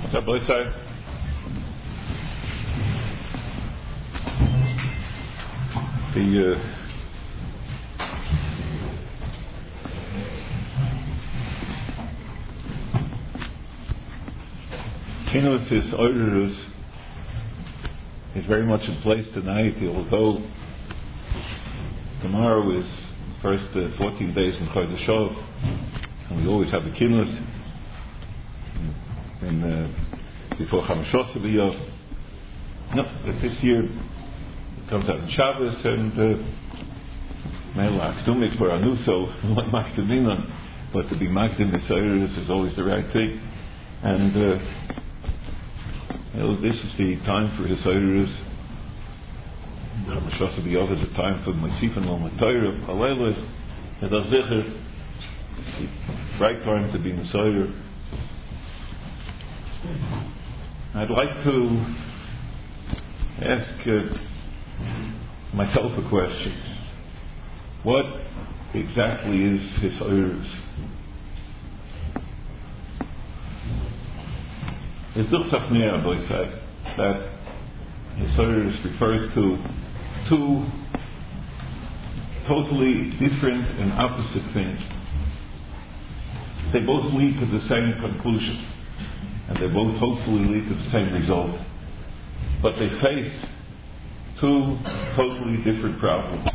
So, boy, sir. The Kinusis Oirus is very much in place tonight, although tomorrow is first 14 days in Chodesh Shov, and we always have a Kinus before Chamashos B'Yov. No, but this year it comes out in Shabbos, and Mela Akdumik for Anuso, not Makdaminon, but to be Makdim B'Soirus is always the right thing. And this is the time for Hisoirus. Chamashos B'Yov is a time for Motzifin L'Matayra, Halelos, and Azzicher, the right time to be Hisoirus. I'd like to ask myself a question. What exactly is Hisoirus? It's Duchsachmir, boy said, that Hisoirus refers to two totally different and opposite things. They both lead to the same conclusion, and they both hopefully lead to the same result. But they face two totally different problems.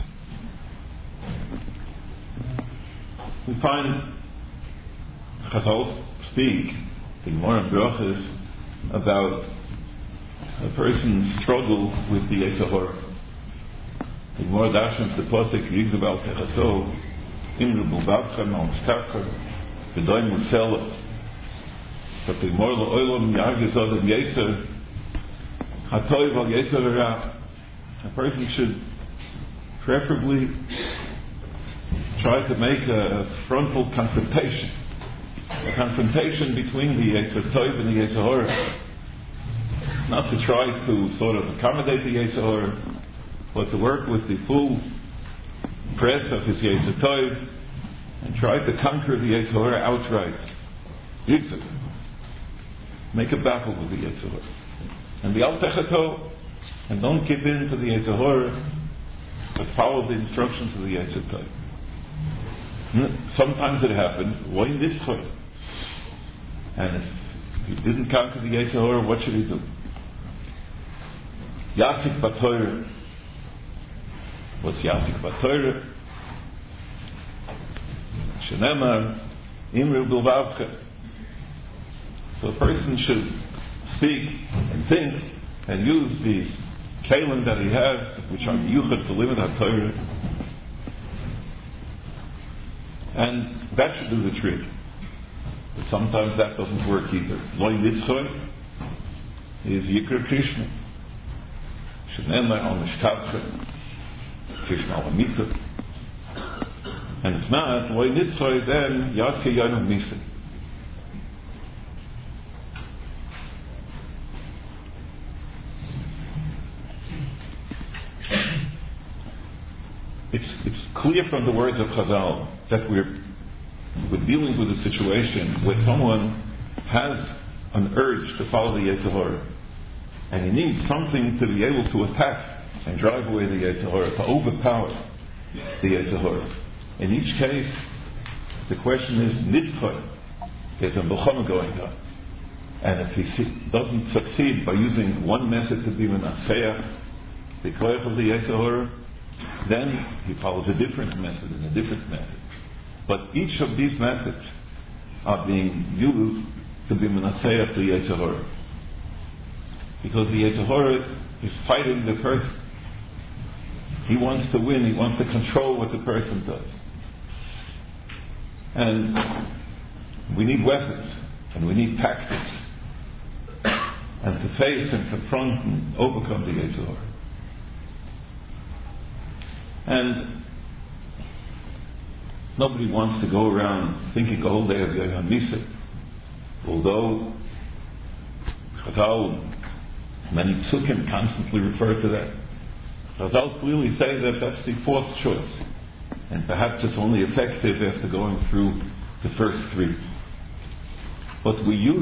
We find Chazal speak, the Gemara and Brachos, about a person's struggle with the Yetzer Hara. The Gemara dashens the pasuk Yigzabal Techato Imru B'Bavchem Al Mishkachar V'Doim Musela. So the Gemara L'Olam Yargezod Ad Yetzer Hatoiv Al Yetzer Hara. A person should preferably try to make a frontal confrontation. A confrontation between the Yetzer Tov and the Yetzer Hara. Not to try to sort of accommodate the Yetzer Hara, but to work with the full press of his Yetzer Tov and try to conquer the Yetzer Hara outright. Yitzer. Make a battle with the Yetzer Hara. And the Al Techato, and don't give in to the Yetzer Hara, but follow the instructions of the Yetzer Tov. Sometimes it happens, why in this way? And if he didn't conquer the Yetzer Hara, what should he do? Yasik B'Torah. What's Yasik B'Torah? Shenemar Imru B'Lvavcha. So a person should speak and think and use the kalim that he has, which are yuchad to limit HaTorah, and that should do the trick. But sometimes that doesn't work either. Loi Nitzchoy is Yikra Krishna. Shenemar al Mishkavcha, Krishna al Amita. And it's not Loi Nitzchoy, then Yadke Yonah Misa. It's clear from the words of Chazal that we're dealing with a situation where someone has an urge to follow the Yetzer Hara, and he needs something to be able to attack and drive away the Yetzer Hara, to overpower the Yetzer Hara. In each case, the question is Nitzchoy. There's a Melchama going on, and if he doesn't succeed by using one method to be Menasheach, the koyach of the Yetzer Hara, then he follows a different method and a different method. But each of these methods are being used to be Menasheach the Yetzer Hara. Because the Yetzer Hara is fighting the person. He wants to win, he wants to control what the person does. And we need weapons, and we need tactics, and to face and confront and overcome the Yetzer Hara. And nobody wants to go around thinking the whole day of Yoham Misa. Although Chazal, many psukim constantly refer to that. Chazal clearly say that that's the fourth choice. And perhaps it's only effective after going through the first three. But we use